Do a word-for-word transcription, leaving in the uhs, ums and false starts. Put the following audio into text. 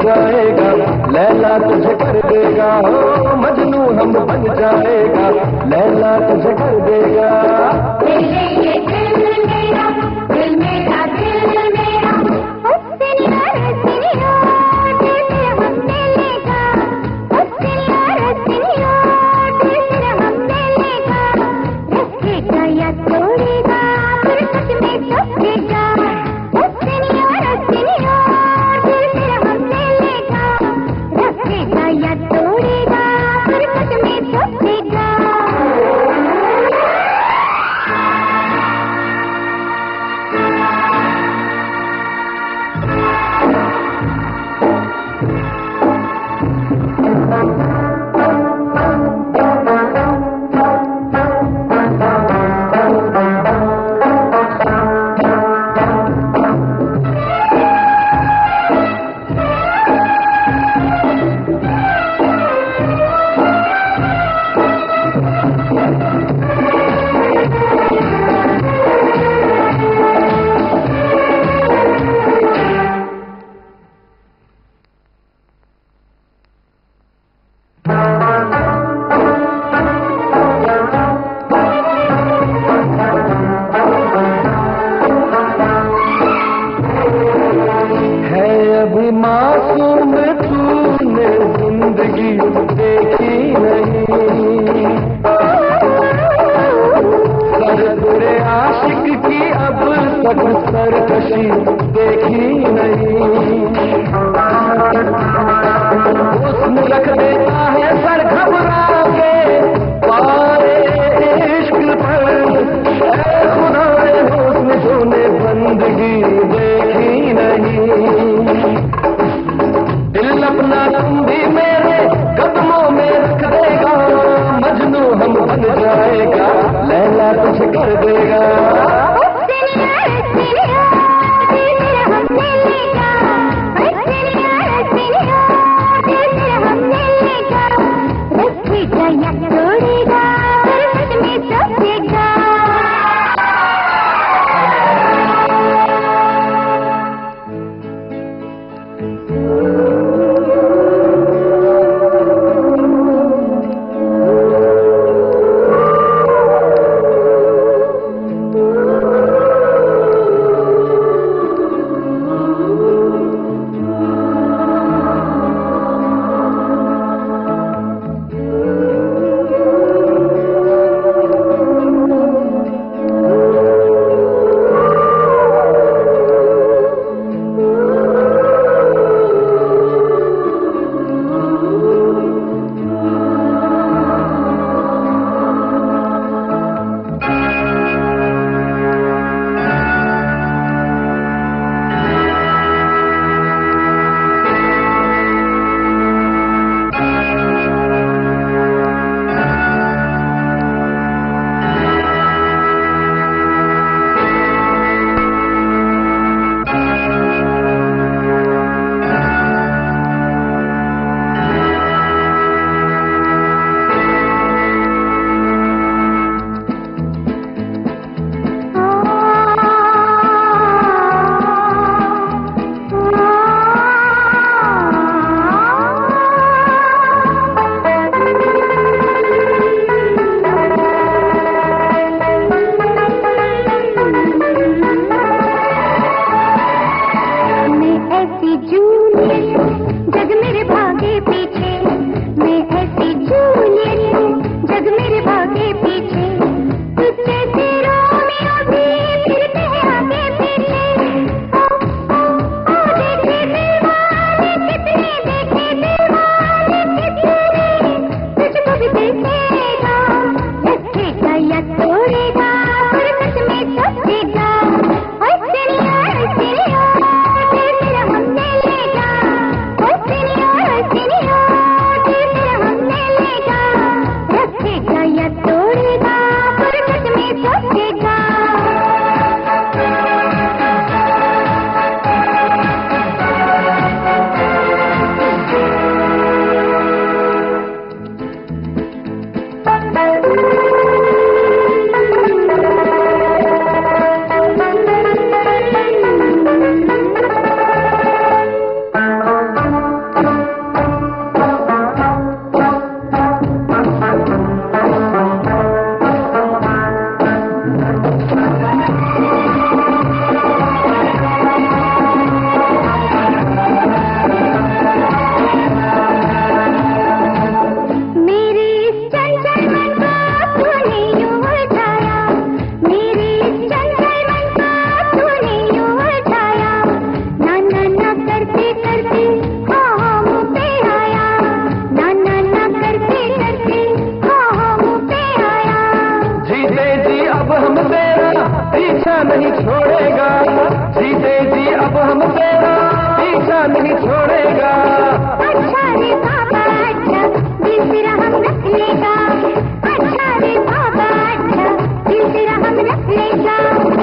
जाएगा, लैला तुझे कर देगा, ओ मजनू हम बन जाएगा, लैला तुझे कर देगा। दिल मेरा, दिल मेरा, दिल मेरा, हस्तिया रस्तिया, दिल हमने लेगा, हस्तिया रस्तिया, दिल हमने लेगा, रखेगा या तोड़ेगा, फुर्सत में सोचेगा, हस्तिया रस्तिया, दिल हमने लेगा, रखेगा या तोड़ेगा, फुर्सत में सोचेगा। मासूम तूने जिंदगी देखी नहीं, सर तेरे आशिक की अब तक सरकशी देखी नहीं। हुस्न रख देता है सर घबरा के पाए इश्क पर, ऐ खुदाए हुस्न तूने बंदगी देखी नहीं। दिल अपना तुम भी मेरे कदमों में रख देगा, मजनू हम बन जाएगा, लैला तुझे कर देगा। ले जाओ